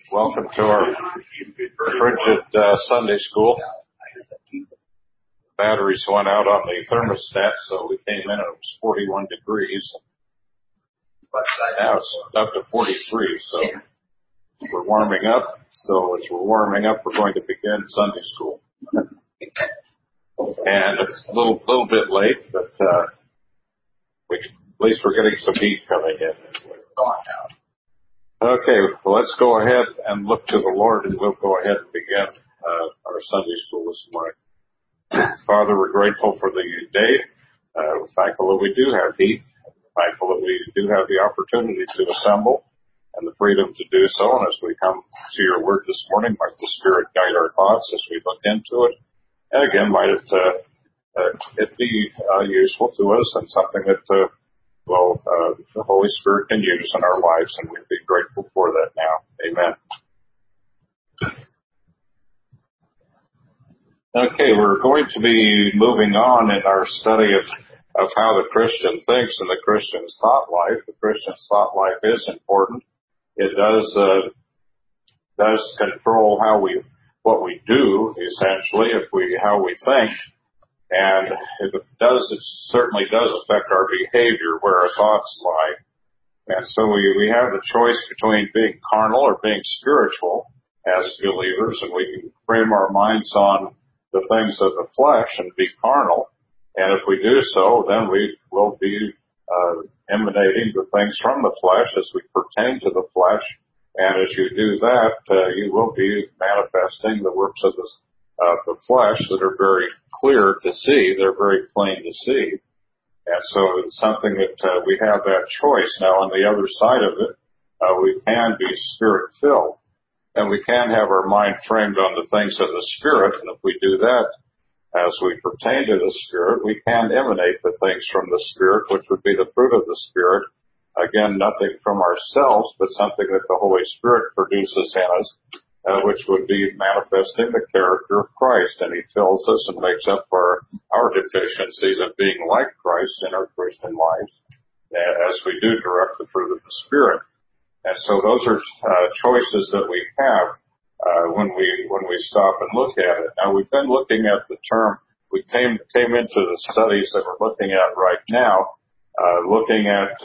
Welcome to our frigid Sunday school. Batteries went out on the thermostat, so we came in and it was 41 degrees. Now it's up to 43, so we're warming up. So as we're warming up, we're going to begin Sunday school. And it's a little bit late, but at least we're getting some heat coming in. Okay, well, let's go ahead and look to the Lord, and we'll go ahead and begin our Sunday school this morning. Father, we're grateful for the day. We're thankful that we do have heat. We're thankful that we do have the opportunity to assemble and the freedom to do so. And as we come to your word this morning, might the Spirit guide our thoughts as we look into it. And again, might it be useful to us and something that the Holy Spirit can use in our lives, and we'd be grateful for that now. Amen. Okay, we're going to be moving on in our study of how the Christian thinks and the Christian's thought life. The Christian's thought life is important. It does control what we do, essentially, how we think. And it certainly does affect our behavior, where our thoughts lie. And so we have the choice between being carnal or being spiritual as believers, and we can frame our minds on the things of the flesh and be carnal. And if we do so, then we will be emanating the things from the flesh as we pertain to the flesh. And as you do that, you will be manifesting the works of the flesh that are very clear to see. They're very plain to see. And so it's something that we have that choice. Now, on the other side of it, we can be Spirit-filled. And we can have our mind framed on the things of the Spirit. And if we do that, as we pertain to the Spirit, we can emanate the things from the Spirit, which would be the fruit of the Spirit. Again, nothing from ourselves, but something that the Holy Spirit produces in us, which would be manifesting the character of Christ. And He fills us and makes up for our deficiencies of being like Christ in our Christian lives, as we do direct the fruit of the Spirit. And so those are choices that we have when we stop and look at it. Now, we've been looking at the term. We came into the studies that we're looking at right now, looking at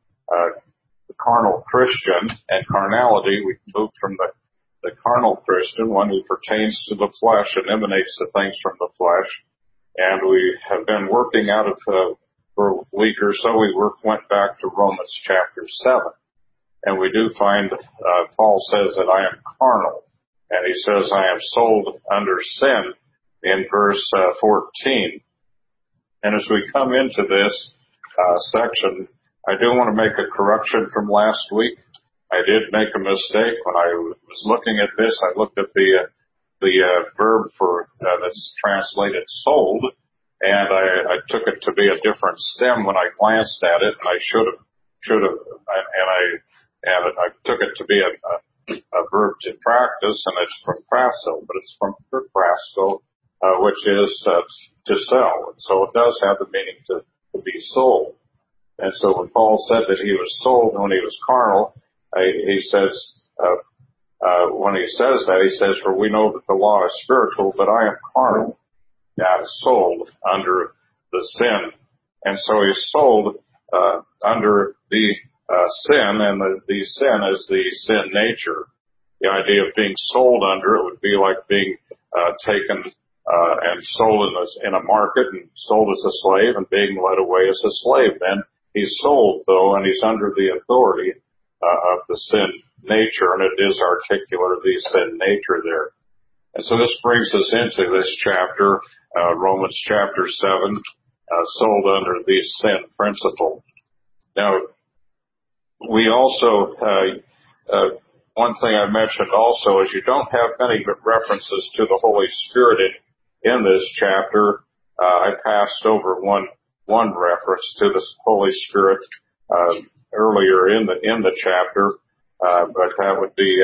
the carnal Christian and carnality. We moved from the carnal Christian, one who pertains to the flesh and emanates the things from the flesh. And we have been working out of, for a week or so, went back to Romans chapter 7. And we do find, Paul says that I am carnal. And he says I am sold under sin in verse 14. And as we come into this section, I do want to make a correction from last week. I did make a mistake when I was looking at this. I looked at the verb for that's translated sold, and I took it to be a different stem when I glanced at it. And I should have, and I took it to be a verb to practice, and it's from prasso, but it's from prasso, which is to sell. And so it does have the meaning to be sold. And so when Paul said that he was sold when he was carnal, he says, when he says that, he says, for we know that the law is spiritual, but I am carnal, sold under the sin. And so he's sold under the sin, and the sin is the sin nature. The idea of being sold under it would be like being taken and sold in a market and sold as a slave and being led away as a slave. Then he's sold, though, and he's under the authority of the sin nature, and it is articular, the sin nature there. And so this brings us into this chapter, Romans chapter 7, sold under the sin principle. Now, we also, one thing I mentioned also is you don't have many references to the Holy Spirit in this chapter. I passed over one reference to the Holy Spirit earlier in the chapter, but that would be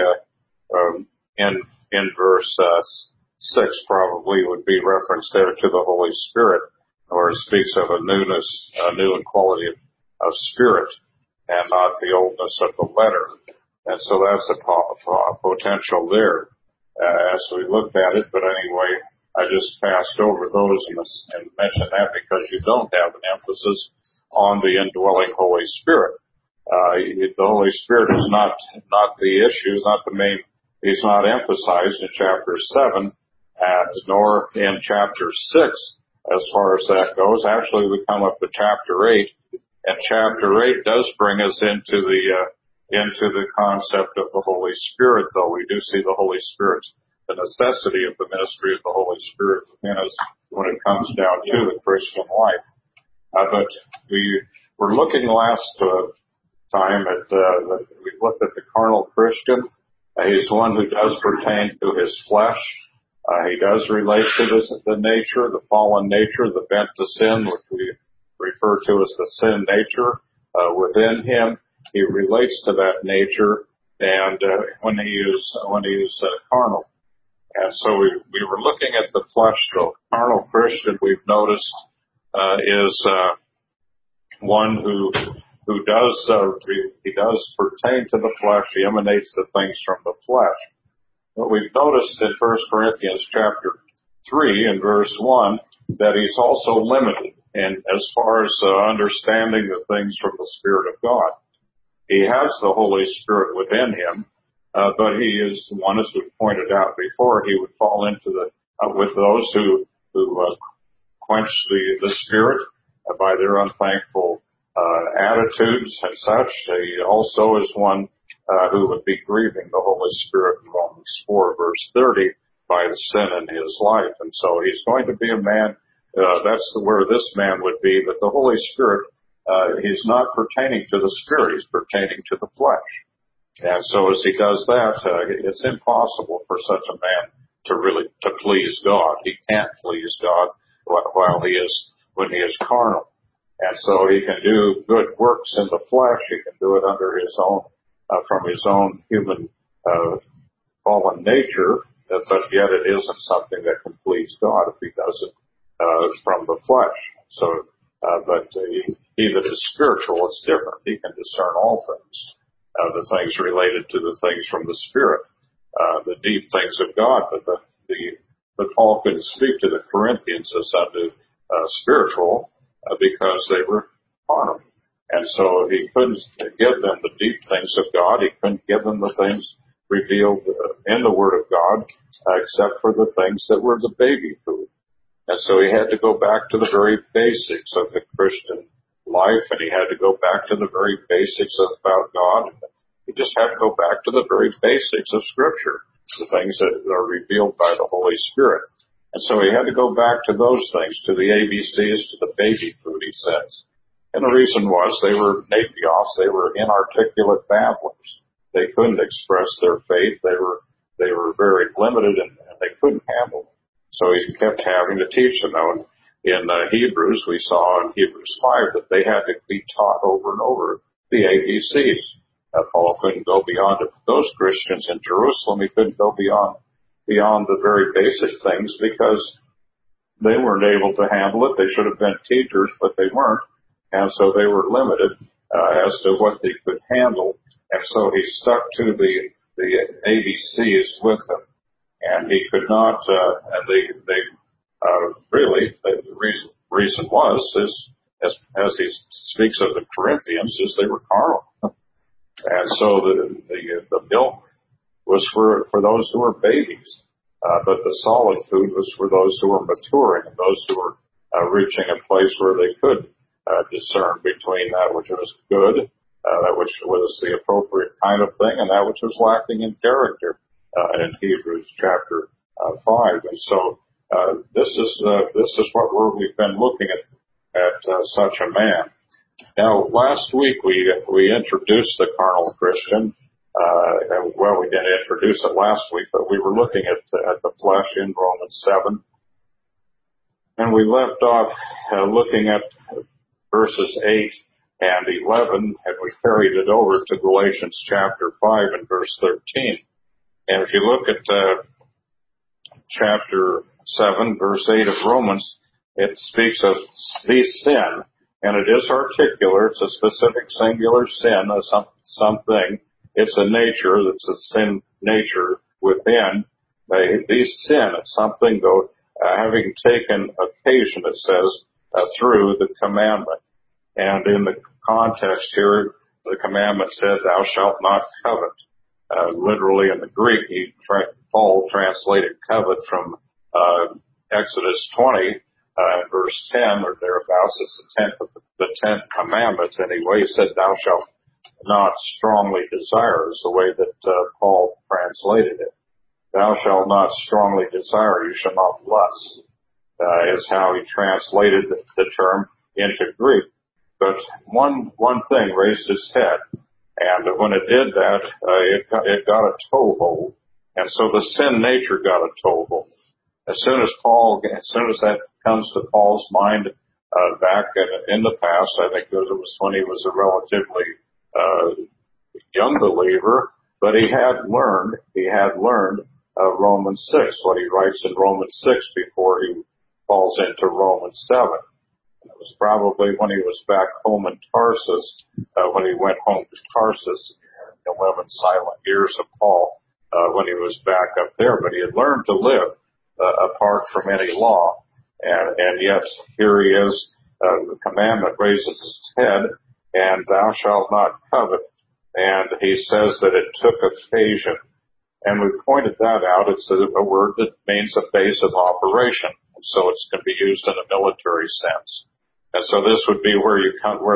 in verse 6 probably would be reference there to the Holy Spirit, or it speaks of a new and quality of spirit, and not the oldness of the letter. And so that's a potential there as we looked at it. But anyway, I just passed over those and mentioned that because you don't have an emphasis on the indwelling Holy Spirit. The Holy Spirit is not the issue, not the main. He's not emphasized in chapter 7, nor in chapter 6 as far as that goes. Actually, we come up to chapter 8, and chapter 8 does bring us into the concept of the Holy Spirit, though we do see the Holy Spirit, the necessity of the ministry of the Holy Spirit within us when it comes down to the Christian life. But we were looking last time at we looked at the carnal Christian. He's one who does pertain to his flesh. He does relate to the nature, the fallen nature, the bent to sin, which we refer to as the sin nature within him. He relates to that nature, and when he is carnal. And so we were looking at the flesh. So carnal Christian, we've noticed, is one who does pertain to the flesh. He emanates the things from the flesh. But we've noticed in 1 Corinthians chapter 3 and verse 1 that he's also limited in as far as understanding the things from the Spirit of God. He has the Holy Spirit within him, but he is one, as we pointed out before, he would fall into with those who quench the Spirit by their unthankful attitudes and such. He also is one who would be grieving the Holy Spirit in Romans 4, verse 30, by the sin in his life. And so he's going to be a man, that's where this man would be, but the Holy Spirit, he's not pertaining to the Spirit, he's pertaining to the flesh. And so as he does that, it's impossible for such a man to please God. He can't please God when he is carnal. And so he can do good works in the flesh. He can do it under his own, from his own human, fallen nature, but yet it isn't something that can please God if he does it, from the flesh. So, but he that is spiritual, it's different. He can discern all things, the things related to the things from the Spirit, the deep things of God. But Paul couldn't speak to the Corinthians as unto spiritual, because they were carnal. And so he couldn't give them the deep things of God. He couldn't give them the things revealed in the Word of God, except for the things that were the baby food. And so he had to go back to the very basics of the Christian life, and he had to go back to the very basics about God. He just had to go back to the very basics of Scripture, the things that are revealed by the Holy Spirit. And so he had to go back to those things, to the ABCs, to the baby food, he says. And the reason was they were napios, they were inarticulate babblers. They couldn't express their faith. They were very limited, and they couldn't handle it. So he kept having to teach them. Now, in Hebrews, we saw in Hebrews 5 that they had to be taught over and over the ABCs. Paul couldn't go beyond it. Those Christians in Jerusalem, he couldn't go beyond the very basic things because they weren't able to handle it. They should have been teachers, but they weren't. And so they were limited as to what they could handle. And so he stuck to the ABCs with them. And he could not, and the reason was, as he speaks of the Corinthians, is they were carnal. And so the milk was for those who were babies, but the solid food was for those who were maturing and those who were reaching a place where they could discern between that which was good, that which was the appropriate kind of thing, and that which was lacking in character in Hebrews chapter 5. And so this is what we've been looking at such a man. Now, last week we introduced the carnal Christian. Well, we didn't introduce it last week, but we were looking at the flesh in Romans 7. And we left off looking at verses 8 and 11, and we carried it over to Galatians chapter 5 and verse 13. And if you look at chapter 7, verse 8 of Romans, it speaks of the sin, and it is articular. It's a specific singular sin, something it's a nature, it's a sin nature within. These sin, it's something though, having taken occasion, it says, through the commandment. And in the context here, the commandment said, thou shalt not covet. Literally in the Greek, Paul translated covet from Exodus 20, verse 10 or thereabouts. It's the 10th commandment anyway. He said, thou shalt not strongly desire, is the way that Paul translated it. Thou shalt not strongly desire, you shall not lust, is how he translated the term into Greek. But one thing raised its head, and when it did that, it got a toehold, and so the sin nature got a toehold. As soon as that comes to Paul's mind, back in the past, I think it was when he was a relatively young believer, but he had learned Romans 6, what he writes in Romans 6 before he falls into Romans 7. It was probably when he was back home in Tarsus, when he went home to Tarsus, 11 silent years of Paul, when he was back up there. But he had learned to live apart from any law. And yet here he is, the commandment raises its head, and thou shalt not covet. And he says that it took occasion. And we pointed that out. It's a word that means a base of operation. And so it's going to be used in a military sense. And so this would be where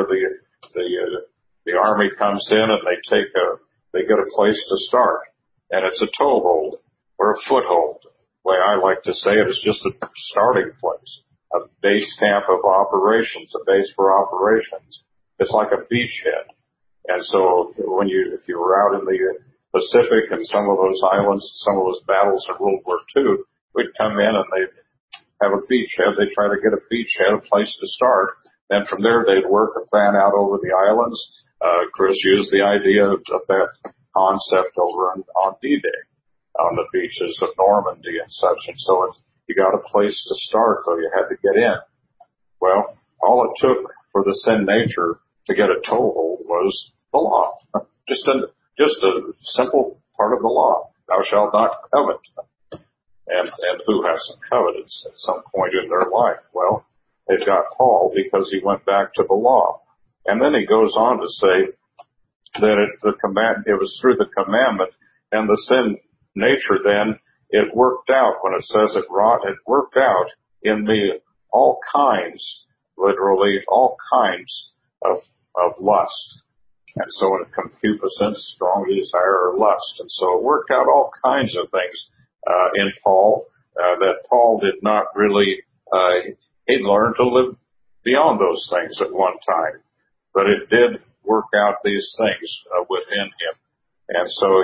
the army comes in and they get a place to start. And it's a toehold or a foothold. The way I like to say it is just a starting place, a base camp of operations, a base for operations. It's like a beachhead. And so if you were out in the Pacific and some of those islands, some of those battles in World War II, we'd come in and they'd have a beachhead. They'd try to get a beachhead, a place to start. Then from there, they'd work a plan out over the islands. Chris used the idea of that concept over on D-Day, on the beaches of Normandy and such. And so you got a place to start, though you had to get in. Well, all it took for the sin nature to get a toehold was the law. Just a simple part of the law. Thou shalt not covet. And who hasn't coveted at some point in their life? Well, they've got Paul because he went back to the law. And then he goes on to say that it was through the commandment and the sin nature then, it worked out. When it says it worked out in me all kinds, literally all kinds of lust. And so in concupiscence, strong desire, or lust. And so it worked out all kinds of things in Paul that Paul did not really, he'd learned to live beyond those things at one time. But it did work out these things within him. And so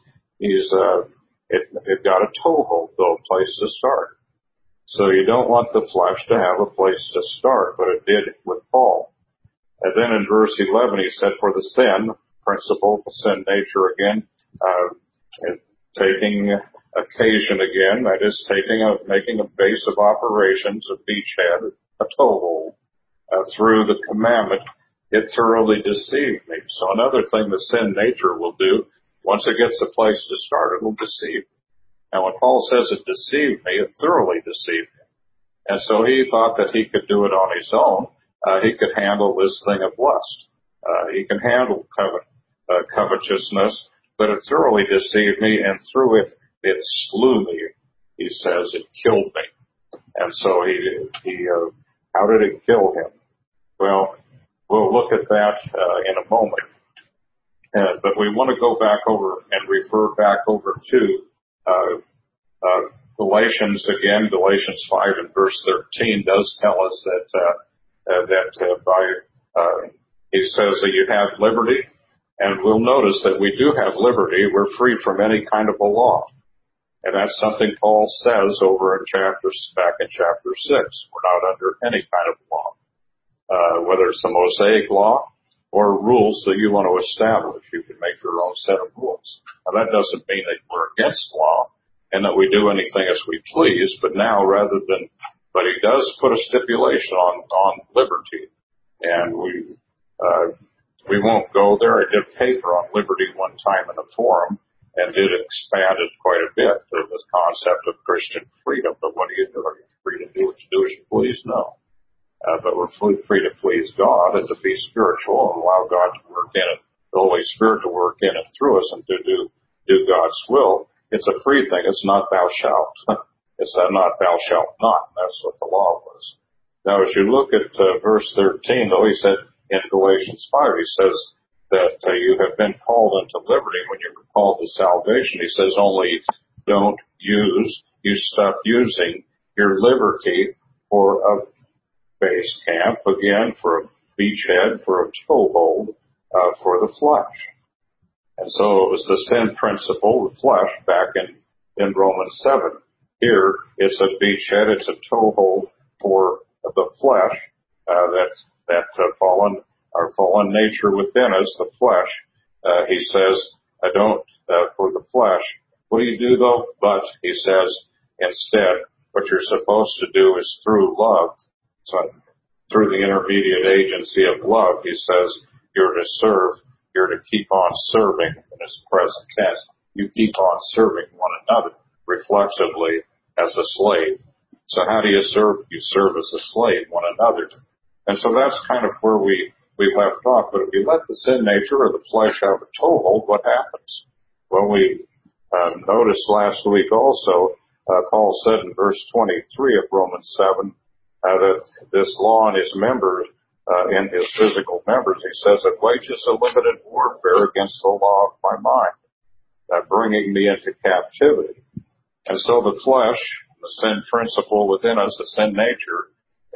it got a toehold, though, a place to start. So you don't want the flesh to have a place to start, but it did with Paul. And then in verse 11, he said, for the sin principle, the sin nature again, taking occasion again, that is making a base of operations, a beachhead, a toehold, through the commandment, it thoroughly deceived me. So another thing the sin nature will do, once it gets a place to start, it will deceive. Now when Paul says it deceived me, it thoroughly deceived him. And so he thought that he could do it on his own. He could handle this thing of lust. He can handle covetousness, but it thoroughly deceived me, and through it slew me. He says it killed me. And so how did it kill him? Well, we'll look at that in a moment. But we want to go back over and refer back over to Galatians again. Galatians 5 and verse 13 does tell us he says that you have liberty, and we'll notice that we do have liberty. We're free from any kind of a law. And that's something Paul says over back in chapter 6. We're not under any kind of law. Whether it's the Mosaic law or rules that you want to establish. You can make your own set of rules. Now that doesn't mean that we're against law and that we do anything as we please, but he does put a stipulation on liberty. And we won't go there. I did a paper on liberty one time in a forum and did expand it quite a bit to the concept of Christian freedom. But what do you do? Are you free to do what you do as you please? No. But we're free to please God and to be spiritual and allow God to work in it, the Holy Spirit to work in and through us and to do God's will. It's a free thing. It's not thou shalt. It's not thou shalt not. That's what the law was. Now, as you look at verse 13, though, he said in Galatians 5, he says that you have been called into liberty when you're called to salvation. He says only don't you stop using your liberty for a base camp, again, for a beachhead, for a toehold, for the flesh. And so it was the sin principle, the flesh, back in Romans 7. Here, it's a beachhead, it's a toehold for the flesh, that fallen nature within us, the flesh. He says, for the flesh. What do you do though? But, he says, instead, what you're supposed to do is through love. So, through the intermediate agency of love, he says, you're to serve, you're to keep on serving in his present tense. You keep on serving one another reflexively as a slave. So how do you serve? You serve as a slave one another. And so that's kind of where we left off. But if you let the sin nature or the flesh have a toehold, what happens? Well, we noticed last week also, Paul said in verse 23 of Romans 7, that this law in his members, in his physical members, he says, it wages a limited warfare against the law of my mind, bringing me into captivity. And so the flesh, the sin principle within us, the sin nature,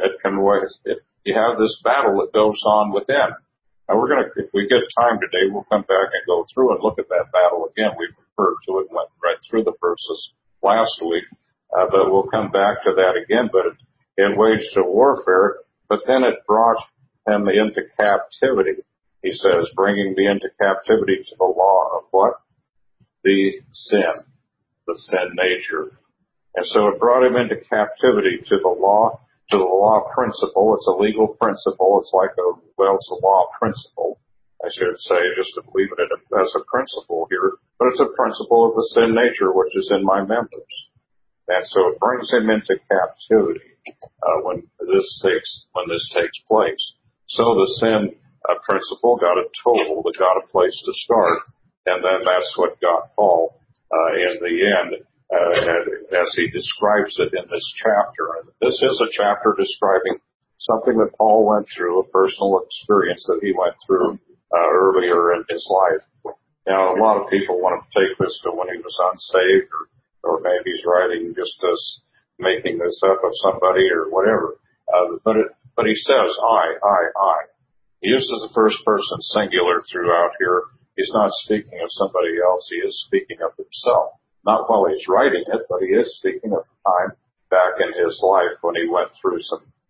you have this battle that goes on within. Now if we get time today, we'll come back and go through and look at that battle again. We referred to it, went right through the verses last week, but we'll come back to that again. But it waged a warfare, but then it brought him into captivity. He says, bringing me into captivity to the law of what? The sin nature. And so it brought him into captivity to the law principle. It's a legal principle. It's like it's a law principle, I should say, just to leave it as a principle here. But it's a principle of the sin nature which is in my members. And so it brings him into captivity when this takes place. So the sin principle got a toehold, it got a place to start, and then that's what got Paul in the end, as he describes it in this chapter. And this is a chapter describing something that Paul went through, a personal experience that he went through earlier in his life. Now, a lot of people want to take this to when he was unsaved, or maybe he's writing just as making this up of somebody or whatever. But he says, I. He uses the first person singular throughout here. He's not speaking of somebody else. He is speaking of himself. Not while he's writing it, but he is speaking of the time back in his life when he went through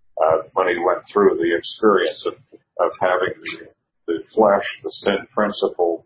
the experience of having the flesh, the sin principle,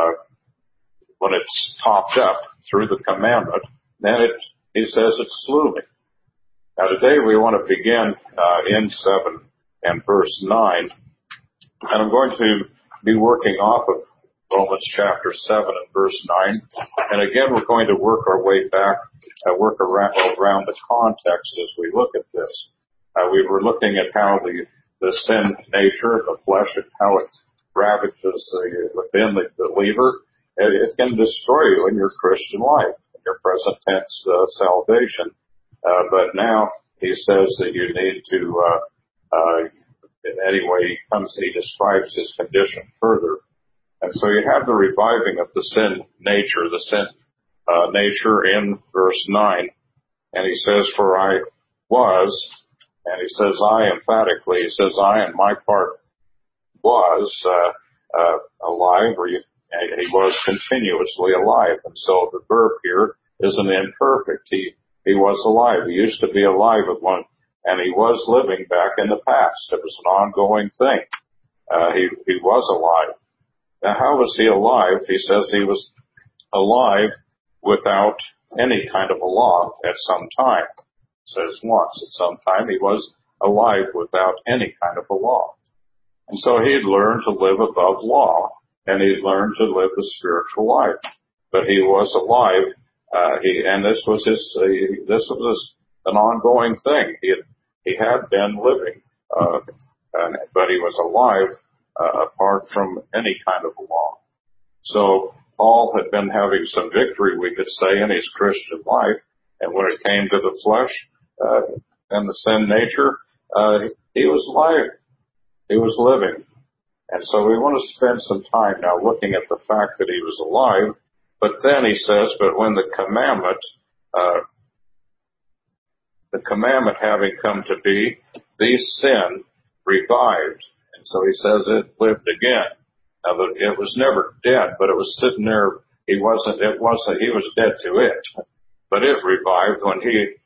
when it's topped up through the commandment, then he says it slew me. Now today we want to begin in 7 and verse 9, and I'm going to be working off of Romans chapter 7 and verse 9, and again we're going to work our way back, work around the context as we look at this. We were looking at how the sin nature, the flesh, and how it ravages within the believer. It can destroy you in your Christian life, in your present tense salvation. But now he says that you need to, anyway, he describes his condition further. And so you have the reviving of the sin nature nature in verse 9. And he says, for I was, and he says I emphatically, he says I on my part was alive, or he was continuously alive. And so the verb here is an imperfect. He was alive. He used to be alive at one, and he was living back in the past. It was an ongoing thing. He was alive. Now, how was he alive? He says he was alive without any kind of a law at some time. It says once. At some time he was alive without any kind of a law. And so he'd learned to live above law, and he'd learned to live the spiritual life. But he was alive, and this was an ongoing thing. He had been living, but he was alive, apart from any kind of law. So Paul had been having some victory, we could say, in his Christian life. And when it came to the flesh, and the sin nature, he was alive. He was living. And so we want to spend some time now looking at the fact that he was alive. But then he says, but when the commandment having come to be, these sin revived. And so he says it lived again. Now, it was never dead, but it was sitting there. He was dead to it. But it revived when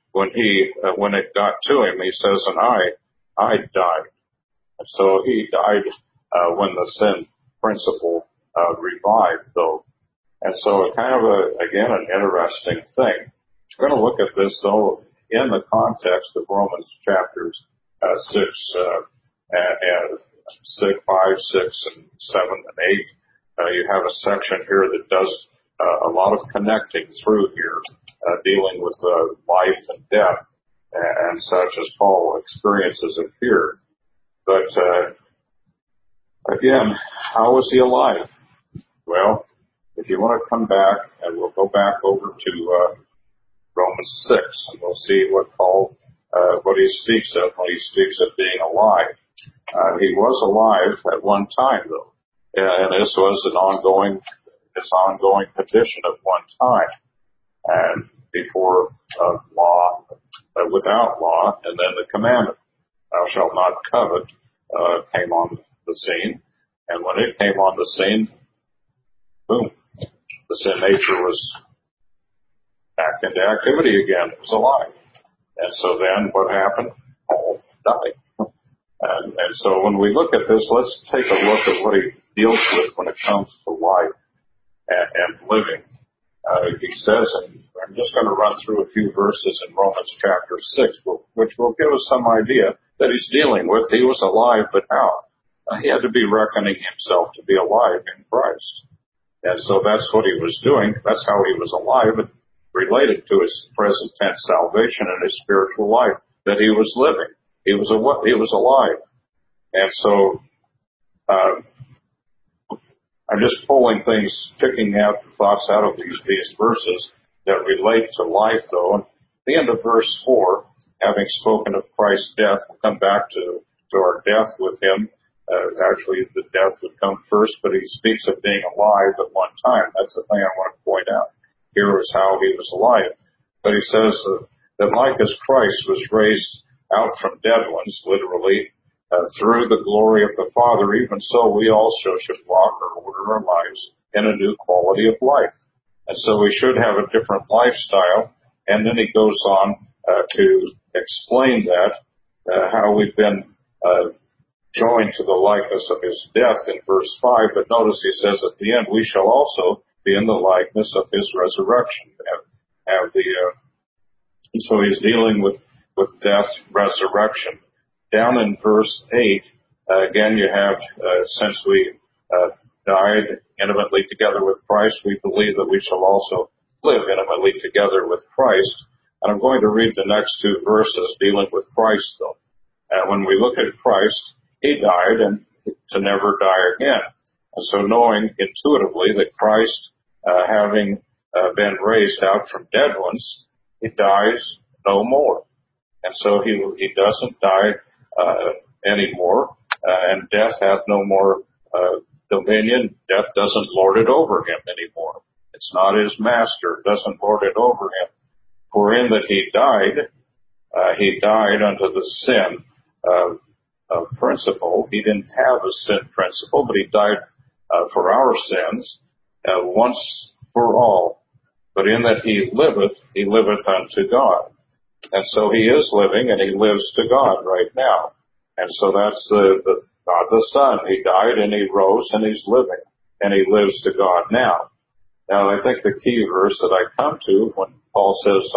it got to him. He says, and I died. And so he died, when the sin principle, revived though. And so kind of again, an interesting thing. We're going to look at this though in the context of Romans chapters, 6, and 5, 6, and 7, and 8. You have a section here that does a lot of connecting through here, dealing with life and death and such as Paul experiences it here. But again, how was he alive? Well, if you want to come back, and we'll go back over to Romans 6, and we'll see what Paul, what he speaks of when he speaks of being alive. He was alive at one time, though, and this was an ongoing condition at one time, and before law, without law, and then the commandment, "Thou shalt not covet," came on the scene, and when it came on the scene, boom, the sin nature was back into activity again. It was alive, and so then what happened? Paul died. And so when we look at this, let's take a look at what he deals with when it comes to life and living. He says, and I'm just going to run through a few verses in Romans chapter 6, which will give us some idea that he's dealing with. He was alive, but how? He had to be reckoning himself to be alive in Christ. And so that's what he was doing. That's how he was alive, related to his present tense salvation and his spiritual life that he was living. He was alive. And so, I'm just pulling things, picking out thoughts out of these verses that relate to life, though. And at the end of verse 4, having spoken of Christ's death, we'll come back to our death with him. Actually, the death would come first, but he speaks of being alive at one time. That's the thing I want to point out. Here is how he was alive. But he says that like as Christ was raised out from dead ones, literally, through the glory of the Father, even so we also should walk or order our lives in a new quality of life. And so we should have a different lifestyle. And then he goes on to explain that, how we've been joined to the likeness of his death in verse 5. But notice he says at the end, we shall also be in the likeness of his resurrection. So he's dealing with death, resurrection. Down in verse 8, again you have, since we died intimately together with Christ, we believe that we shall also live intimately together with Christ. And I'm going to read the next two verses dealing with Christ, though. And when we look at Christ, he died and to never die again. And so knowing intuitively that Christ, having been raised out from dead ones, he dies no more. And so he doesn't die anymore, and death hath no more dominion. Death doesn't lord it over him anymore. It's not his master. It doesn't lord it over him. For in that he died unto the sin principle. He didn't have a sin principle, but he died for our sins once for all. But in that he liveth unto God. And so he is living, and he lives to God right now. And so that's God the Son. He died, and he rose, and he's living, and he lives to God now. Now, I think the key verse that I come to when Paul says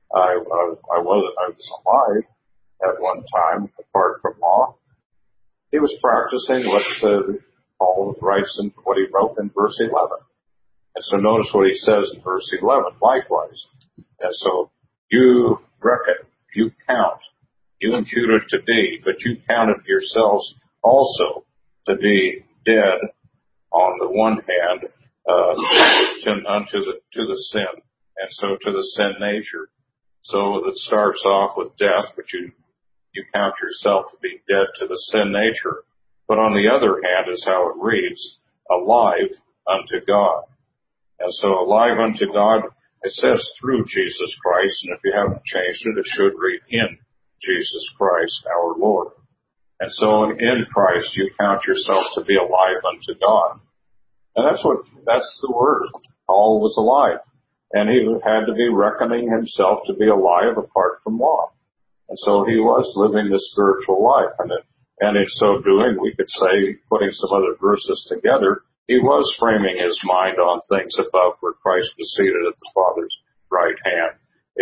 I was alive at one time apart from law, He was practicing what Paul writes in what he wrote in verse 11. And so notice what he says in verse 11, likewise. And so you reckon, you count, you imputed to be, but you counted yourselves also to be dead on the one hand, to the sin, and so to the sin nature. So it starts off with death, but you count yourself to be dead to the sin nature. But on the other hand is how it reads, alive unto God. And so alive unto God, it says through Jesus Christ, and if you haven't changed it, it should read in Jesus Christ, our Lord. And so in Christ, you count yourself to be alive unto God. And that's the word. Paul was alive. And he had to be reckoning himself to be alive apart from law. And so he was living this spiritual life. And in so doing, we could say, putting some other verses together, he was framing his mind on things above where Christ was seated at the Father's right hand.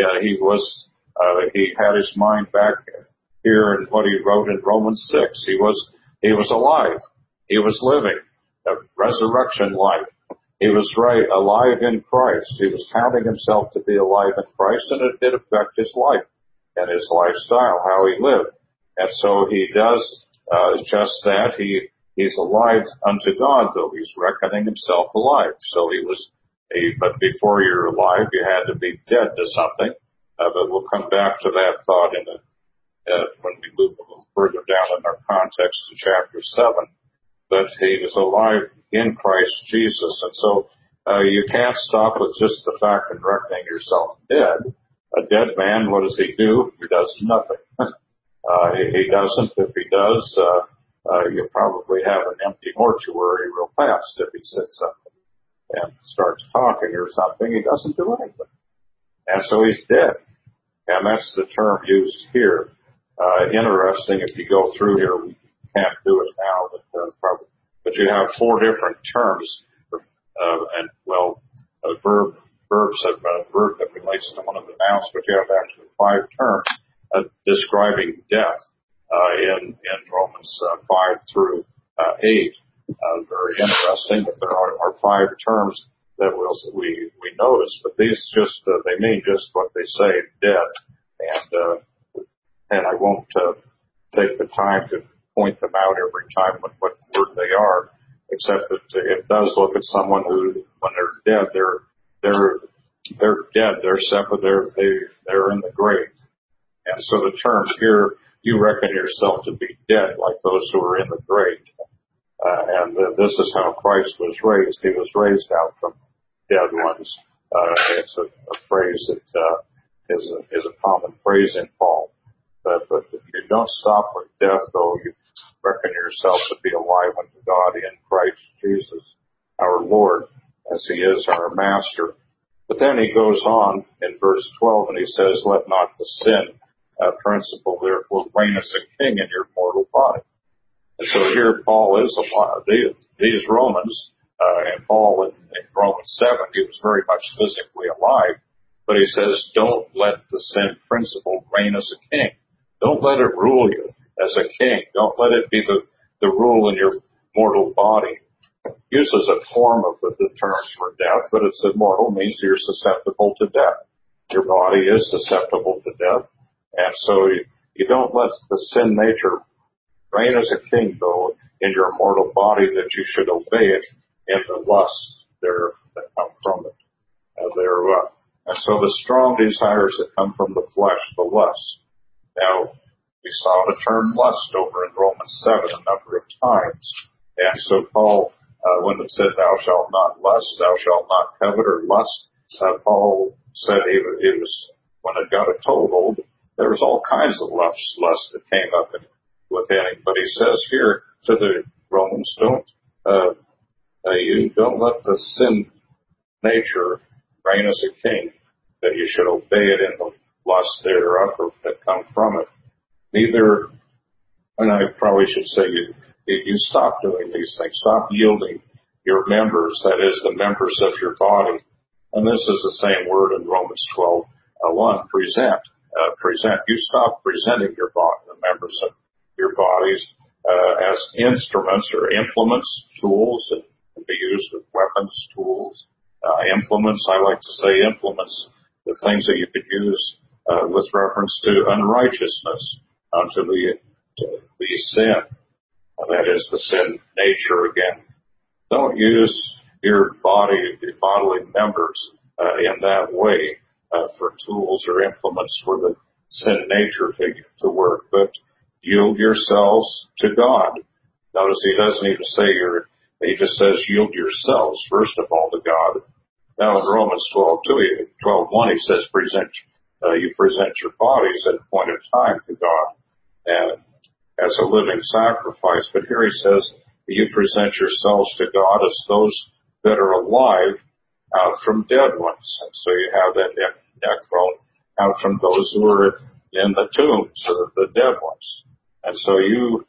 He had his mind back here in what he wrote in Romans 6. He was alive. He was living a resurrection life. He was alive in Christ. He was counting himself to be alive in Christ, and it did affect his life and his lifestyle, how he lived. And so he does just that. He's alive unto God, though. He's reckoning himself alive. So but before you're alive, you had to be dead to something. But we'll come back to that thought when we move a little further down in our context to chapter 7. But he was alive in Christ Jesus. And so you can't stop with just the fact of reckoning yourself dead. A dead man, what does he do? He does nothing. He doesn't. If he does, you'll probably have an empty mortuary real fast if he sits up and starts talking or something. He doesn't do anything. And so he's dead. And that's the term used here. Interesting, if you go through here, we can't do it now, but you have 4 different terms, verbs have a verb that relates to one of the nouns, but you have actually 5 terms describing death in Romans 5 through 8. Very interesting, but there are 5 terms that we notice, but these they mean just what they say, dead, and I won't take the time to point them out every time what word they are, except that it does look at someone who, when they're dead, they're dead. They're separate. They're in the grave. And so the term here, you reckon yourself to be dead, like those who are in the grave. And this is how Christ was raised. He was raised out from dead ones. It's a phrase that is a common phrase in Paul. But if you don't stop with death, though, you reckon yourself to be alive unto God in Christ Jesus, our Lord, as he is our master. But then he goes on in verse 12 and he says, let not the sin principle therefore reign as a king in your mortal body. And so here Paul is alive. These Romans, and Paul in Romans 7, he was very much physically alive. But he says, don't let the sin principle reign as a king. Don't let it rule you as a king. Don't let it be the rule in your mortal body. It uses a form of the terms for death, but it's immortal means you're susceptible to death. Your body is susceptible to death. And so you don't let the sin nature reign as a king, though, in your mortal body, that you should obey it in the lusts that come from it. And so the strong desires that come from the flesh, the lusts. Now, we saw the term lust over in Romans 7 a number of times. And so Paul, when it said, thou shalt not lust, thou shalt not covet or lust, Paul said it was, when it got a toehold, there was all kinds of lust that came up within him. But he says here to the Romans, you don't let the sin nature reign as a king, that you should obey it in the lust thereof or that come from it. Neither, and I probably should say, you stop doing these things. Stop yielding your members, that is, the members of your body. And this is the same word in Romans 12:1, present. You stop presenting your body, the members of your bodies as instruments or implements, tools that can be used with weapons, tools, implements. I like to say implements, the things that you could use with reference to unrighteousness, unto the sin. That is the sin nature again. Don't use your bodily members in that way for tools or implements for the sin nature to work, but yield yourselves to God. Notice he doesn't even say he just says yield yourselves, first of all, to God. Now in Romans 12:1, he says you present your bodies at appointed time to God and as a living sacrifice. But here he says you present yourselves to God as those that are alive out from dead ones. And so you have that necron out from those who are in the tombs or the dead ones. And so you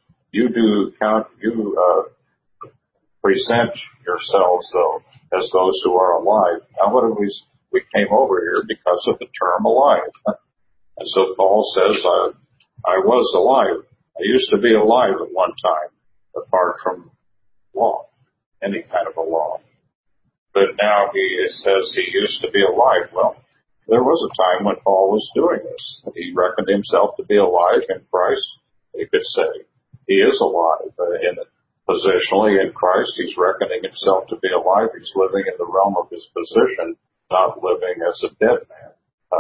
present yourselves though as those who are alive. Now what we came over here because of the term alive. And so Paul says, I was alive. I used to be alive at one time, apart from law, any kind of a law. But now he says he used to be alive. Well, there was a time when Paul was doing this. He reckoned himself to be alive in Christ. You could say he is alive positionally in Christ. He's reckoning himself to be alive. He's living in the realm of his position, not living as a dead man,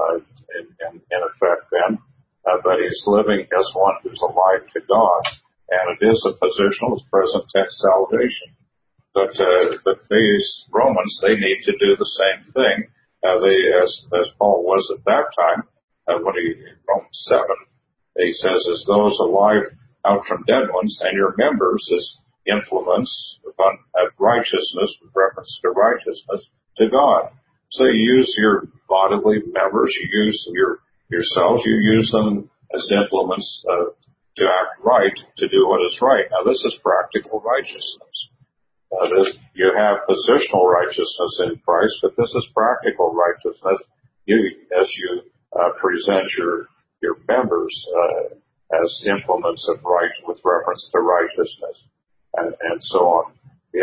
in effect then. But he's living as one who's alive to God. And it is a positional, it's present tense salvation. But these Romans, they need to do the same thing. As Paul was at that time, when in Romans 7, he says, as those alive out from dead ones, and your members as implements of righteousness, with reference to righteousness, to God. So you use your bodily members, you use yourselves, you use them as implements to act right, to do what is right. Now this is practical righteousness. You have positional righteousness in Christ, but this is practical righteousness. As you present your members as implements of right with reference to righteousness, and so on. The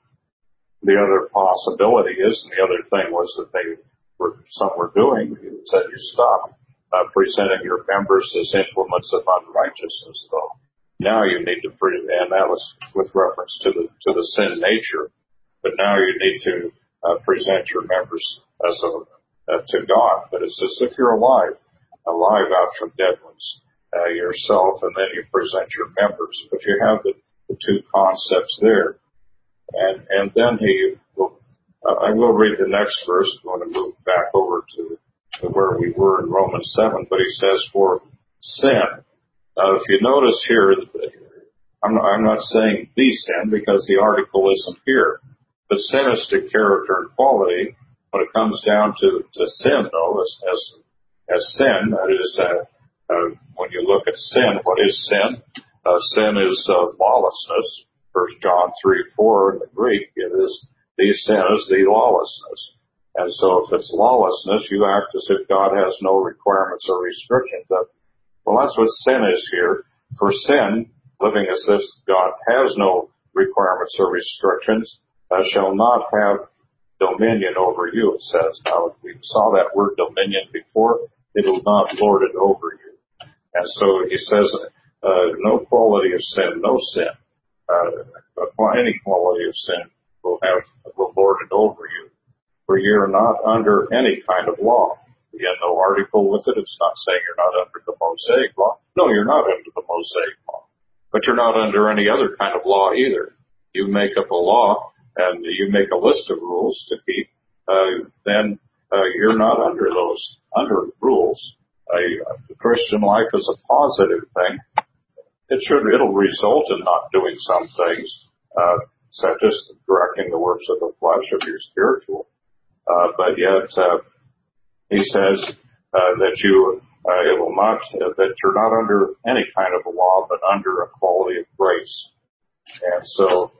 other possibility is, and the other thing was that some were doing. He said you stop presenting your members as implements of unrighteousness, though. Now you need to and that was with reference to the sin nature. But now you need to present your members as to God. But it's as if you're alive out from dead ones yourself, and then you present your members. But you have the two concepts there, and then I will read the next verse. I'm going to move back over to where we were in Romans 7. But he says, for sin. Now, if you notice here, I'm not saying the sin because the article isn't here. But sin is to character and quality. When it comes down to sin, though, as sin, that is, when you look at sin, what is sin? Sin is lawlessness. 1 John 3:4 in the Greek, it is the sin is the lawlessness. And so if it's lawlessness, you act as if God has no requirements or restrictions. Well, that's what sin is here. For sin, living as if God has no requirements or restrictions, shall not have dominion over you, it says. Now, we saw that word dominion before. It will not lord it over you. And so he says, no quality of sin, no sin, any quality of sin will lord it over you. For you're not under any kind of law. Again, no article with it. It's not saying you're not under the Mosaic law. No, you're not under the Mosaic law. But you're not under any other kind of law either. You make up a law and you make a list of rules to keep, then you're not under rules. The Christian life is a positive thing. It'll result in not doing some things, such as directing the works of the flesh of your spiritual. But yet, he says that that you're not under any kind of a law, but under a quality of grace. And so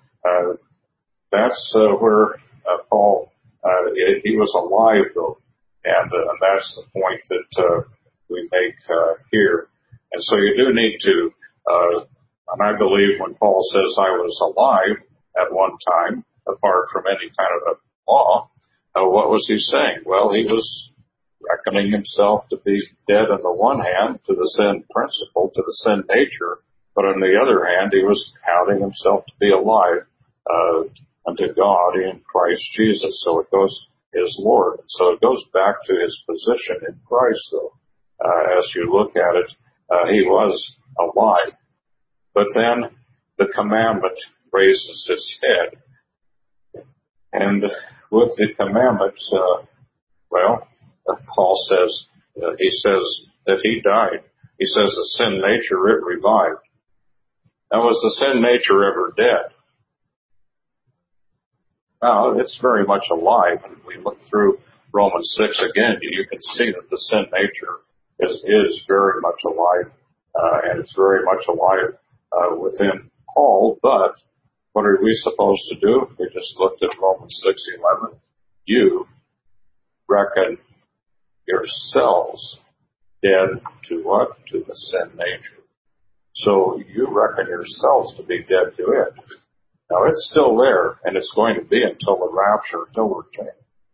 that's where Paul he was alive, though, and that's the point that we make here. And so you do need to And I believe when Paul says I was alive at one time, apart from any kind of a law, what was he saying? Well, he was reckoning himself to be dead on the one hand to the sin principle, to the sin nature, but on the other hand, he was counting himself to be alive unto God in Christ Jesus. So it goes, his Lord. So it goes back to his position in Christ, though. As you look at it, he was alive. But then the commandment raises its head. And with the commandment, Paul says, he says that he died. He says the sin nature, it revived. Now, was the sin nature ever dead? Now, it's very much alive. And if we look through Romans 6 again, you can see that the sin nature is very much alive, and it's very much alive within Paul. But what are we supposed to do? We just looked at Romans 6:11. You reckon yourselves dead to what? To the sin nature. So you reckon yourselves to be dead to it. Now it's still there, and it's going to be until the rapture, until we're changed.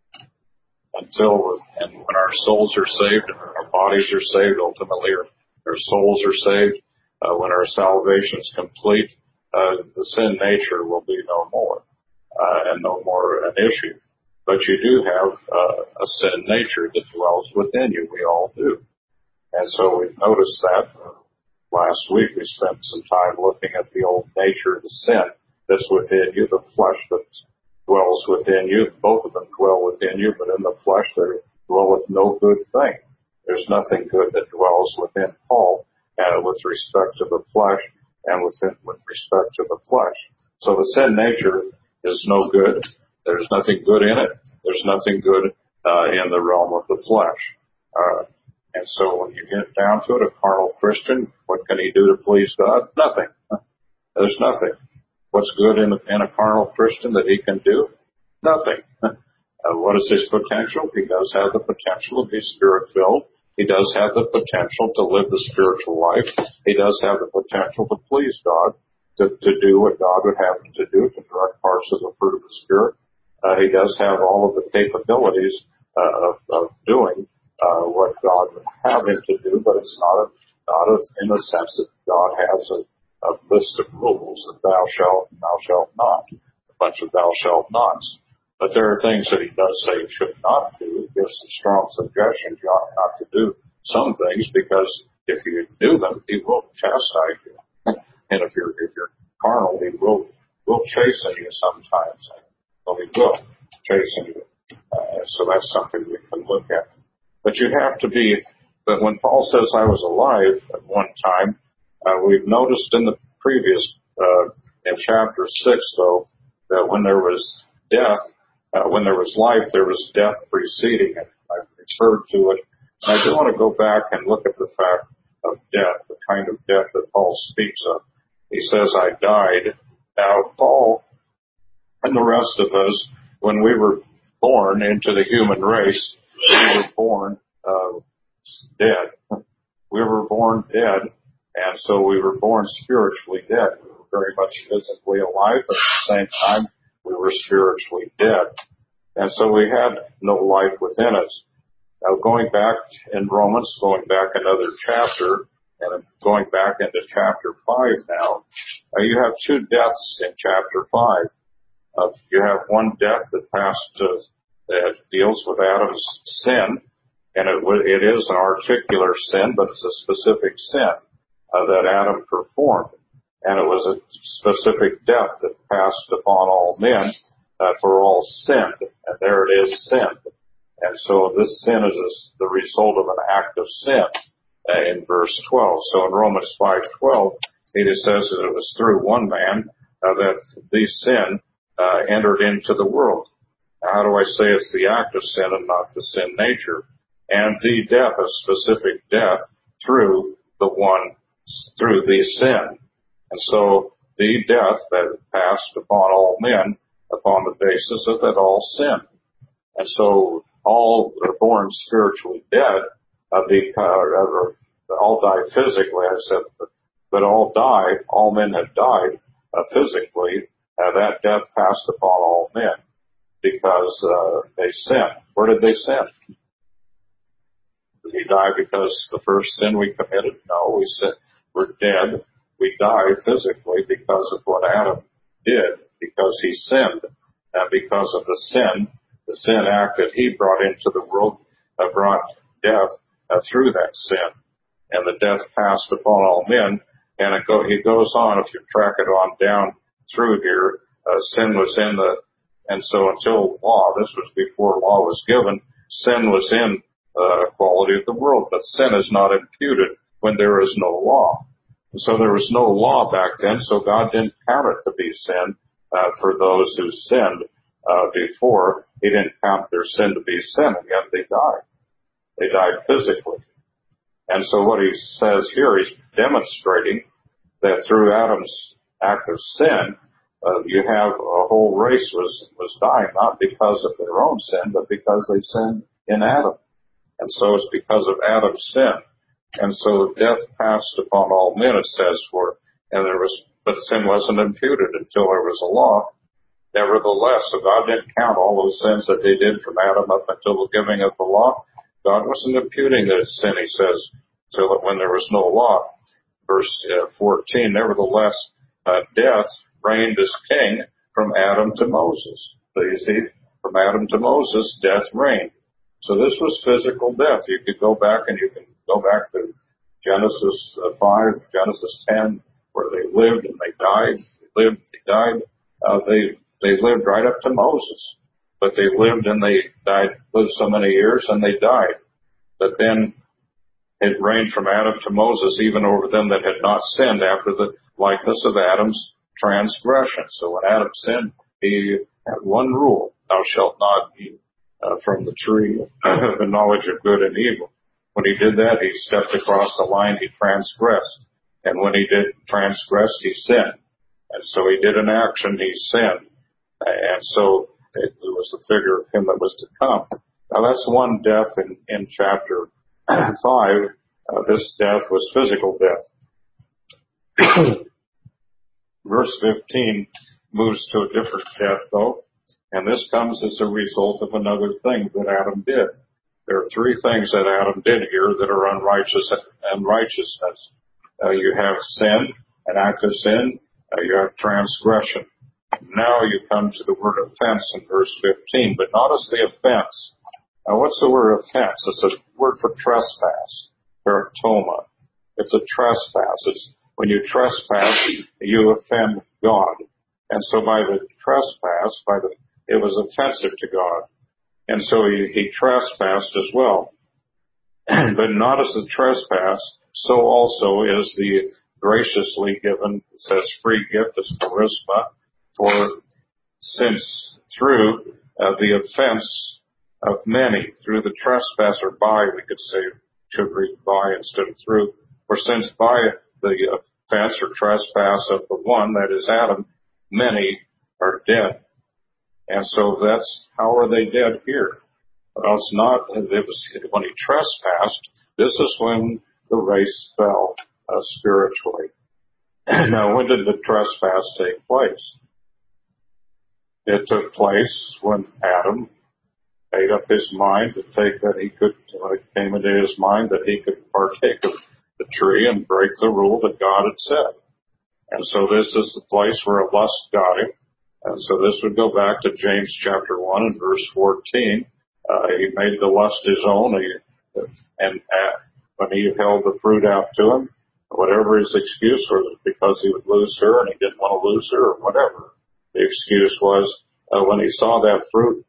And when our souls are saved and our bodies are saved, ultimately our souls are saved, when our salvation is complete, the sin nature will be no more, and no more an issue. But you do have a sin nature that dwells within you. We all do. And so we've noticed that. Last week we spent some time looking at the old nature of the sin that's within you, the flesh that dwells within you. Both of them dwell within you, but in the flesh there dwelleth no good thing. There's nothing good that dwells within Paul with respect to the flesh and with respect to the flesh. So the sin nature is no good. There's nothing good in it. There's nothing good in the realm of the flesh. And so when you get down to it, a carnal Christian, what can he do to please God? Nothing. There's nothing. What's good in a carnal Christian that he can do? Nothing. What is his potential? He does have the potential to be spirit-filled. He does have the potential to live the spiritual life. He does have the potential to please God, to do what God would have him to do, to direct parts of the fruit of the Spirit. He does have all of the capabilities of doing what God would have him to do, but it's not in the sense that God has a list of rules that thou shalt not, a bunch of thou shalt nots. But there are things that he does say he should not do. He gives some strong suggestions. You ought not to do some things, because if you do them, he will chastise you. And if you're carnal, he will chasten you sometimes. Well, he will chasten you. So that's something we can look at. But you have to be, but when Paul says I was alive at one time, we've noticed in the previous, in chapter 6, though, that when there was death, when there was life, there was death preceding it. I've referred to it. And I do want to go back and look at the fact of death, the kind of death that Paul speaks of. He says, I died. Now, Paul and the rest of us, when we were born into the human race, we were born dead. We were born dead, and so we were born spiritually dead. We were very much physically alive, but at the same time, we were spiritually dead. And so we had no life within us. Now, going back in Romans, going back another chapter, and going back into chapter 5 now, you have two deaths in chapter 5. You have one death that deals with Adam's sin, and it is an articular sin, but it's a specific sin that Adam performed. And it was a specific death that passed upon all men, for all sinned. And there it is, sinned. And so this sin is the result of an act of sin in verse 12. So in Romans 5:12, it says that it was through one man that the sin entered into the world. Now, how do I say it's the act of sin and not the sin nature? And the death, a specific death, through the sin. And so the death that passed upon all men upon the basis of that all sin. And so all are born spiritually dead, all die physically. I said but all died, all men had died physically. That death passed upon all men because they sinned. Where did they sin? Did we die because the first sin we committed? No, we're dead. We die physically because of what Adam did, because he sinned, and because of the sin act that he brought into the world brought death through that sin, and the death passed upon all men. And he goes on, if you track it on down through here, sin was in and so until law, this was before law was given, sin was in the quality of the world, but sin is not imputed when there is no law. And so there was no law back then, so God didn't count it to be sin for those who sinned before. He didn't count their sin to be sin, and yet they died. They died physically. And so what he says here, he's demonstrating that through Adam's act of sin, you have a whole race was dying, not because of their own sin, but because they sinned in Adam. And so it's because of Adam's sin. And so death passed upon all men, it says, but sin wasn't imputed until there was a law. Nevertheless, so God didn't count all those sins that they did from Adam up until the giving of the law. God wasn't imputing that sin, he says, till when there was no law. Verse 14, nevertheless, death reigned as king from Adam to Moses. So you see, from Adam to Moses, death reigned. So this was physical death. You could go back and you can go back to Genesis 5, Genesis 10, where they lived and they died. They died. They lived right up to Moses. But they lived and they lived so many years and they died. But then it reigned from Adam to Moses, even over them that had not sinned after the likeness of Adam's transgression. So when Adam sinned, he had one rule: thou shalt not eat from the tree of the knowledge of good and evil. When he did that, he stepped across the line, he transgressed. And when he did transgress, he sinned. And so he did an action, he sinned. And so it was the figure of him that was to come. Now that's one death in chapter 5. This death was physical death. Verse 15 moves to a different death, though. And this comes as a result of another thing that Adam did. There are three things that Adam did here that are unrighteousness. You have sin, an act of sin. You have transgression. Now you come to the word offense in verse 15. But notice the offense. Now what's the word offense? It's a word for trespass, paratoma. It's a trespass. It's when you trespass, you offend God. And so by the trespass, it was offensive to God. And so he trespassed as well. But notice the trespass, so also is the graciously given, it says free gift is charisma, for since through the offense of many, through the trespass, or by, we could say, should read by instead of through, for since by the offense or trespass of the one, that is Adam, many are dead. And so that's, how are they dead here? Well, it's not, it was when he trespassed, this is when the race fell spiritually. Now, when did the trespass take place? It took place when Adam made up his mind when it came into his mind that he could partake of the tree and break the rule that God had set. And so this is the place where lust got him. And so this would go back to James chapter 1 and verse 14. He made the lust his own, when he held the fruit out to him, whatever his excuse was, because he would lose her and he didn't want to lose her or whatever. The excuse was, when he saw that fruit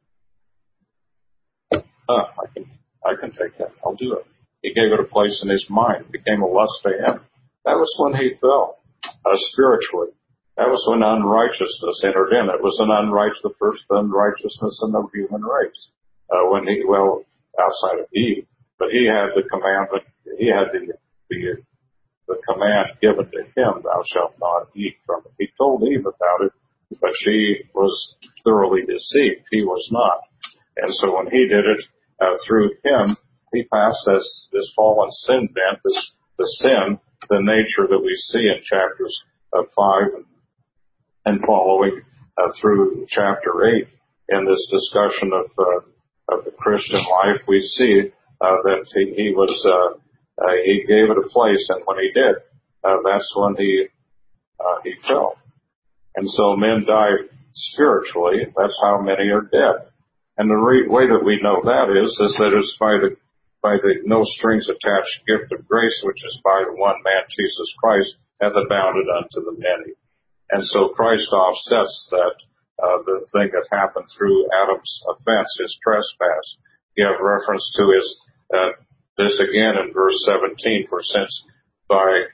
and I can take that. I'll do it. He gave it a place in his mind. It became a lust to him. That was when he fell, spiritually. That was when unrighteousness entered in. It was the first unrighteousness in the human race. Outside of Eve, but he had the commandment. He had the command given to him: "Thou shalt not eat from it." He told Eve about it, but she was thoroughly deceived. He was not, and so when he did it through him, he passed this fallen sin bent, the sin the nature that we see in chapters 5 and following through chapter 8 in this discussion of the Christian life, we see that he gave it a place, and when he did, that's when he fell. And so men die spiritually. That's how many are dead. And the way that we know that is that it's by the no strings attached gift of grace, which is by the one man, Jesus Christ, hath abounded unto the many. And so Christ offsets that, the thing that happened through Adam's offense, his trespass. You have reference to this again in verse 17, for since by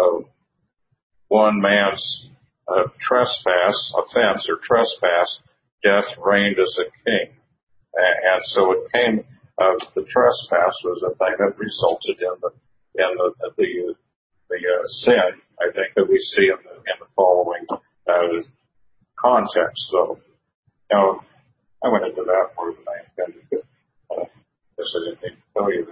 one man's offense or trespass, death reigned as a king. And so it came, the trespass was a thing that resulted in the sin, I think, that we see in the following context. So, now, I went into that more than I intended to. I guess I didn't need to tell you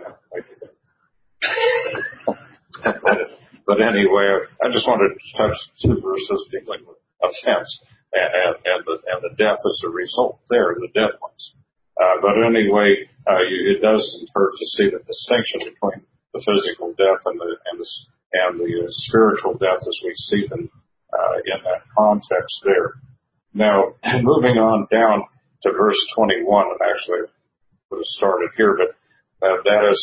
that. But anyway, I just wanted to touch 2 verses dealing with offense and the death as a result there, the dead ones. But anyway, it doesn't hurt to see the distinction between the physical death and the spiritual death as we see them in that context there. Now, moving on down to verse 21, and actually I would have started here, but that is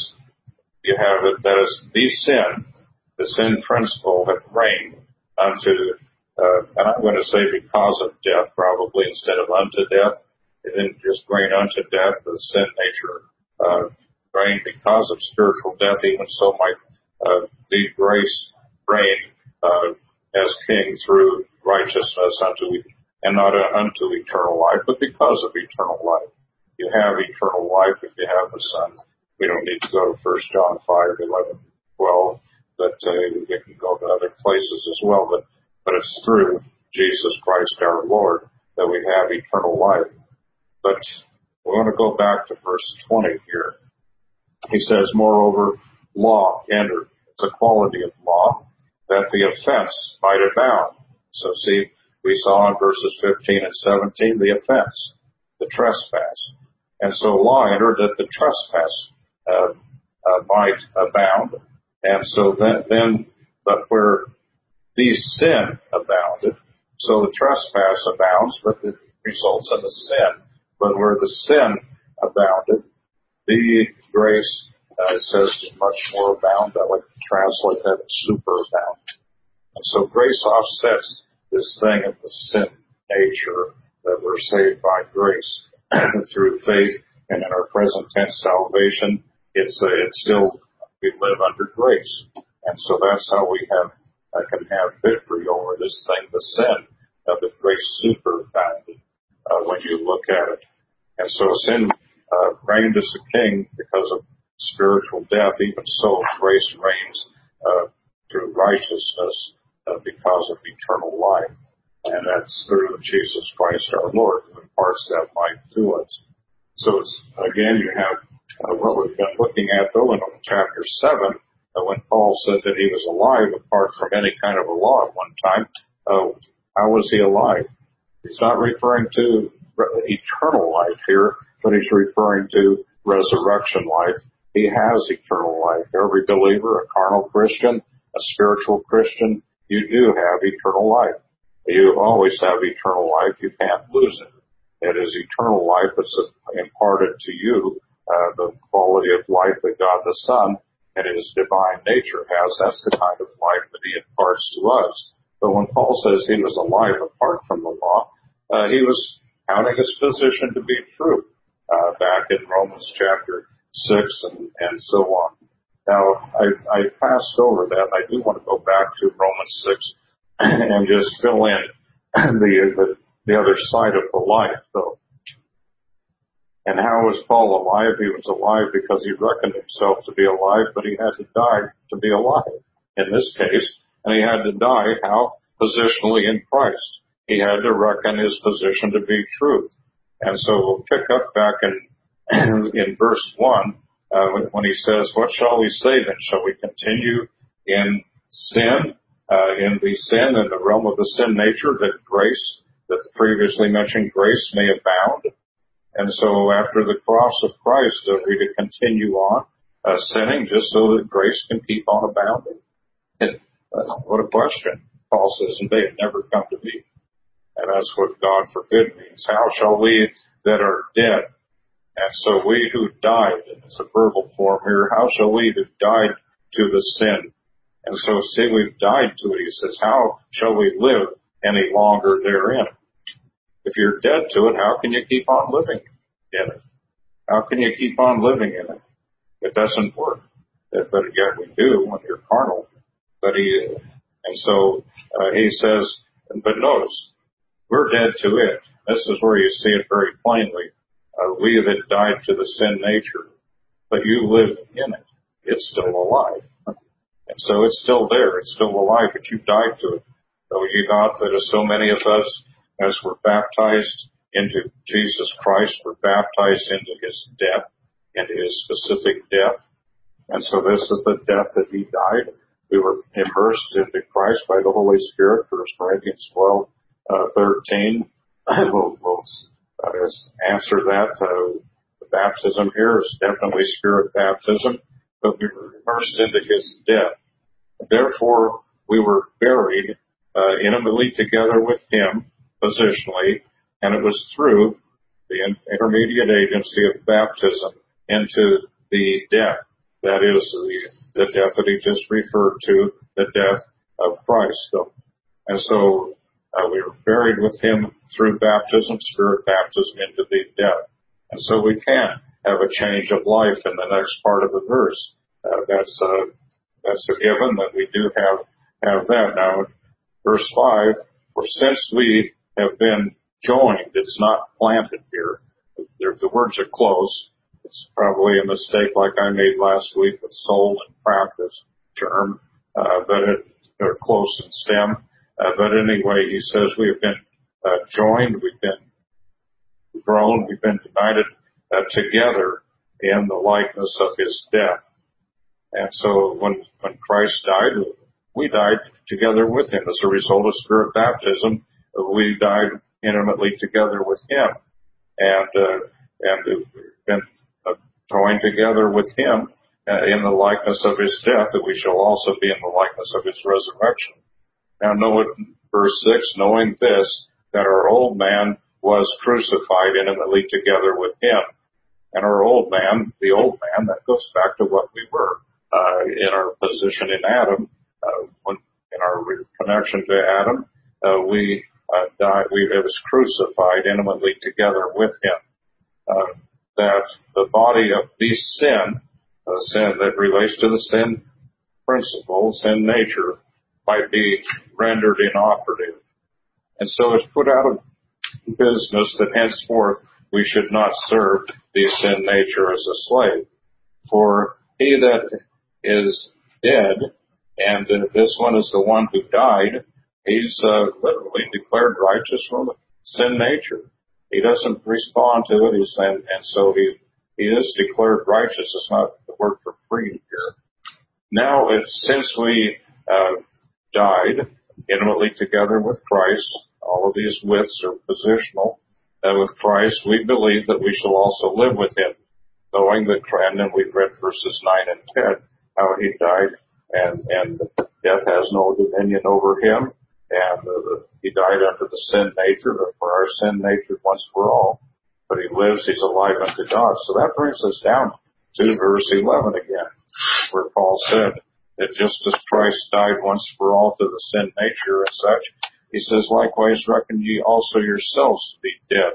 the sin principle that reigned unto, and I'm going to say because of death, probably instead of unto death. It didn't just reign unto death, the sin nature reigned because of spiritual death. Even so might the grace reign as king through righteousness and not unto eternal life, but because of eternal life. You have eternal life if you have the Son. We don't need to go to 1 John 5, 11, 12, but we can go to other places as well. But it's through Jesus Christ our Lord that we have eternal life. But we want to go back to verse 20 here. He says, moreover, law entered. It's a quality of law, that the offense might abound. So see, we saw in verses 15 and 17 the offense, the trespass. And so law entered that the trespass might abound. And so but where the sin abounded, so the trespass abounds, but it results in the sin. But where the sin abounded, the grace, it says, much more abound. I like to translate that as superabound. And so grace offsets this thing of the sin nature that we're saved by grace through faith, and in our present tense salvation, it's still, we live under grace. And so that's how we can have victory over this thing, the sin, the grace superabounded. When you look at it. And so sin reigned as a king because of spiritual death. Even so, grace reigns through righteousness because of eternal life. And that's through Jesus Christ our Lord, who imparts that life to us. So again, you have what we've been looking at, though, in chapter 7, when Paul said that he was alive apart from any kind of a law at one time. How was he alive? He's not referring to eternal life here, but he's referring to resurrection life. He has eternal life. Every believer, a carnal Christian, a spiritual Christian, you do have eternal life. You always have eternal life. You can't lose it. It is eternal life that's imparted to you, the quality of life that God the Son and his divine nature has. That's the kind of life that he imparts to us. But when Paul says he was alive apart from the law, he was counting his position to be true back in Romans chapter 6 and so on. Now, I passed over that. I do want to go back to Romans 6 and just fill in the other side of the life, though. And how was Paul alive? He was alive because he reckoned himself to be alive, but he had to die to be alive in this case. And he had to die, how? Positionally in Christ. He had to reckon his position to be truth. And so we'll pick up back in verse 1 when he says, what shall we say then? Shall we continue in sin, in the realm of the sin nature, that grace, that the previously mentioned grace may abound. And so after the cross of Christ, are we to continue on sinning just so that grace can keep on abounding? And, what a question. Paul says, and they have never come to me. And that's what God forbid means. How shall we that are dead? And so we who died, and it's a verbal form here, how shall we who died to the sin? And so, see, we've died to it. He says, how shall we live any longer therein? If you're dead to it, how can you keep on living in it? How can you keep on living in it? It doesn't work. But yet we do when you're carnal. He says, but notice, we're dead to it. This is where you see it very plainly. We that died to the sin nature, but you live in it. It's still alive. And so it's still there. It's still alive, but you died to it. So you not that as so many of us, as we're baptized into Jesus Christ, we're baptized into his death, into his specific death. And so this is the death that he died. We were immersed into Christ by the Holy Spirit, 1 Corinthians 12:13. We'll answer that. The baptism here is definitely Spirit baptism, but we were immersed into his death. Therefore, we were buried intimately together with him, positionally, and it was through the intermediate agency of baptism into the death. That is the death that he just referred to, the death of Christ. And so we were buried with him through baptism, Spirit baptism, into the death. And so we can have a change of life in the next part of the verse. That's a given that we do have that. Now, verse 5, for since we have been joined, it's not planted here. The words are close. It's probably a mistake like I made last week with sold and practice term, but they're close in stem. But anyway, he says we have been joined, we've been grown, we've been united together in the likeness of his death. And so when Christ died, we died together with him. As a result of Spirit baptism, we died intimately together with him. And we've been joined together with him in the likeness of his death, that we shall also be in the likeness of his resurrection. Now, note verse 6, knowing this, that our old man was crucified intimately together with him. And our old man, the old man, that goes back to what we were in our position in Adam. In our connection to Adam, we died. It was crucified intimately together with him. That the body of the sin that relates to the sin principle, sin nature, might be rendered inoperative. And so it's put out of business that henceforth we should not serve the sin nature as a slave. For he that is dead, and this one is the one who died, he's literally declared righteous from the sin nature. He doesn't respond to it, and so he is declared righteous. It's not the word for free here. Now, since we died intimately together with Christ, all of these withs are positional, with Christ, we believe that we shall also live with him, knowing that, and then we've read verses 9 and 10, how he died, and death has no dominion over him. And he died under the sin nature, but for our sin nature once for all. But he lives, he's alive unto God. So that brings us down to verse 11 again, where Paul said that just as Christ died once for all to the sin nature and such, he says, likewise reckon ye also yourselves to be dead,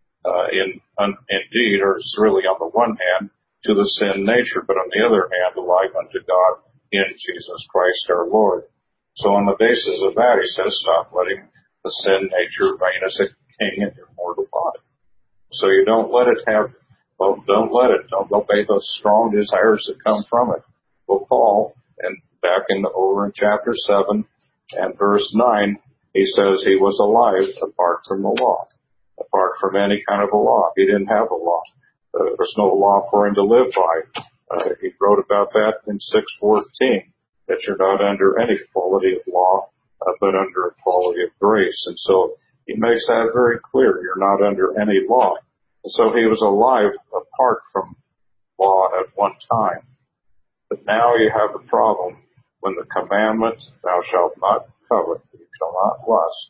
indeed, or it's really on the one hand, to the sin nature, but on the other hand, alive unto God in Jesus Christ our Lord. So on the basis of that, he says, stop letting the sin nature reign as a king in your mortal body. So you don't let it don't obey those strong desires that come from it. Well, Paul, and back over in chapter 7 and verse 9, he says he was alive apart from the law, apart from any kind of a law. He didn't have a law. There was no law for him to live by. He wrote about that in 6:14. that you're not under any quality of law, but under a quality of grace. And so he makes that very clear. You're not under any law. And so he was alive apart from law at one time. But now you have a problem when the commandment, thou shalt not covet, you shall not lust,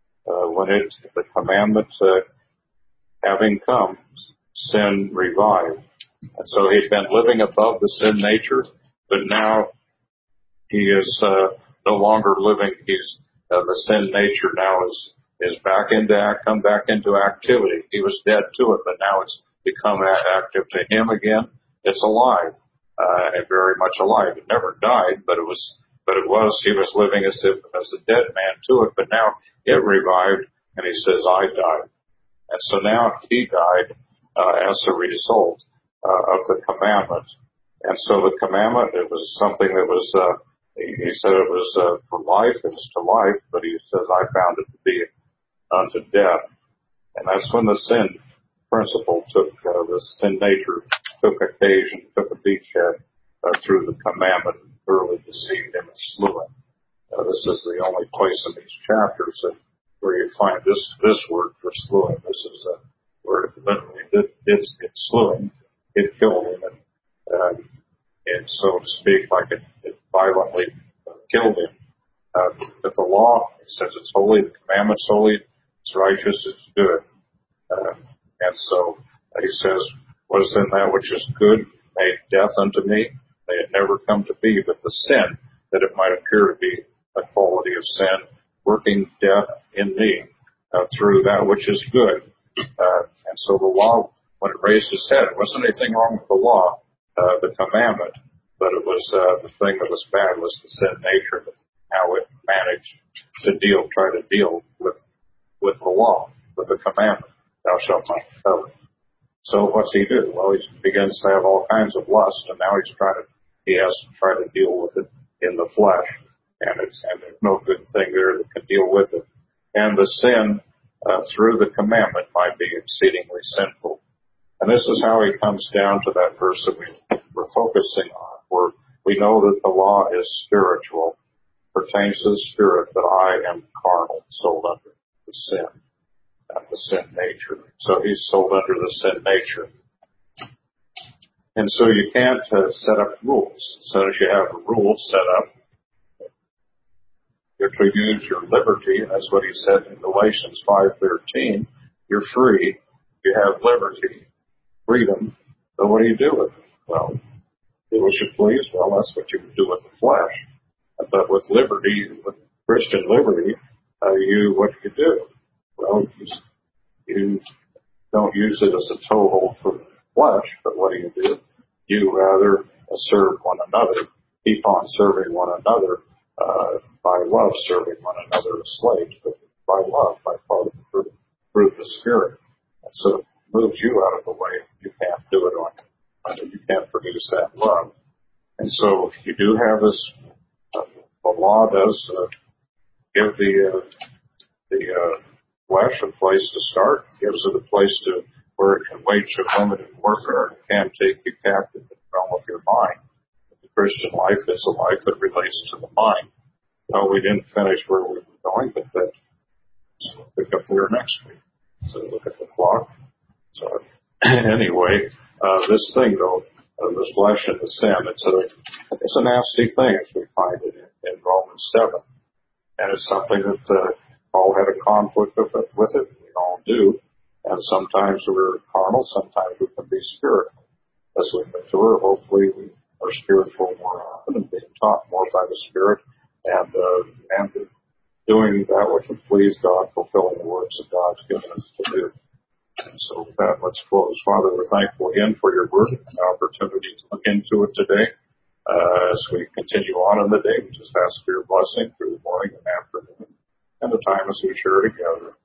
the commandment having come, sin revived. And so he'd been living above the sin nature, but now he is no longer living. The sin nature now is come back into activity. He was dead to it, but now it's become active to him again. It's alive, and very much alive. It never died, but he was living as a dead man to it, but now it revived, and he says, I died. And so now he died as a result of the commandment. And so the commandment, it was something that was, he said it was for life, it was to life, but he says, I found it to be unto death. And that's when the sin principle the sin nature took occasion, took a beachhead through the commandment and thoroughly deceived him and slew him. This is the only place in these chapters where you find this word for slew him. This is where it literally it slew him, it killed him, and so to speak, like it violently killed him. But the law, it says it's holy, the commandment's holy, it's righteous, it's good. And so he says, what is in that which is good made death unto me? May it never come to be, but the sin, that it might appear to be a quality of sin, working death in me through that which is good. And so the law, when it raised its head, it wasn't anything wrong with the law, the commandment, but it was the thing that was bad was the sin nature, how it managed to try to deal with the law, with the commandment, thou shalt not covet. So what's he do? Well, he begins to have all kinds of lust, and now he has to try to deal with it in the flesh, and there's no good thing there that can deal with it. And the sin through the commandment might be exceedingly sinful. And this is how he comes down to that verse that we're focusing on, where we know that the law is spiritual, pertains to the spirit, but I am carnal, sold under the sin. The sin nature. So he's sold under the sin nature. And so you can't set up rules. As soon as you have a rule set up, you're to use your liberty, and that's what he said in Galatians 5:13. You're free. You have liberty, freedom. So what do you do with it? Well, do what you please. Well, that's what you would do with the flesh. But with liberty, with Christian liberty, what do you do? Well, you don't use it as a toehold for the flesh, but what do? You rather serve one another, keep on serving one another, by love, serving one another as slaves, but by love, by part of the fruit of the Spirit. And so it moves you out of the way. You can't do it on you can't produce that love. And so you do have this, the law does give the flesh a place to start, gives it a place where it can wage a limited warfare, it can take you captive in the realm of your mind. The Christian life is a life that relates to the mind. No, we didn't finish where we were going, but we'll pick up there next week. So look at the clock. So anyway, this thing though, the flesh and the sin, it's a nasty thing as we find it in Romans 7. And it's something that Paul had a conflict with it. We all do. And sometimes we're carnal, sometimes we can be spiritual. As we mature, hopefully we are spiritual more often and being taught more by the Spirit and doing that which would please God, fulfilling the works that God's given us to do. And so with that, let's close. Father, we're thankful again for your word and the opportunity to look into it today. As we continue on in the day, we just ask for your blessing through the morning and afternoon and the time as we share together.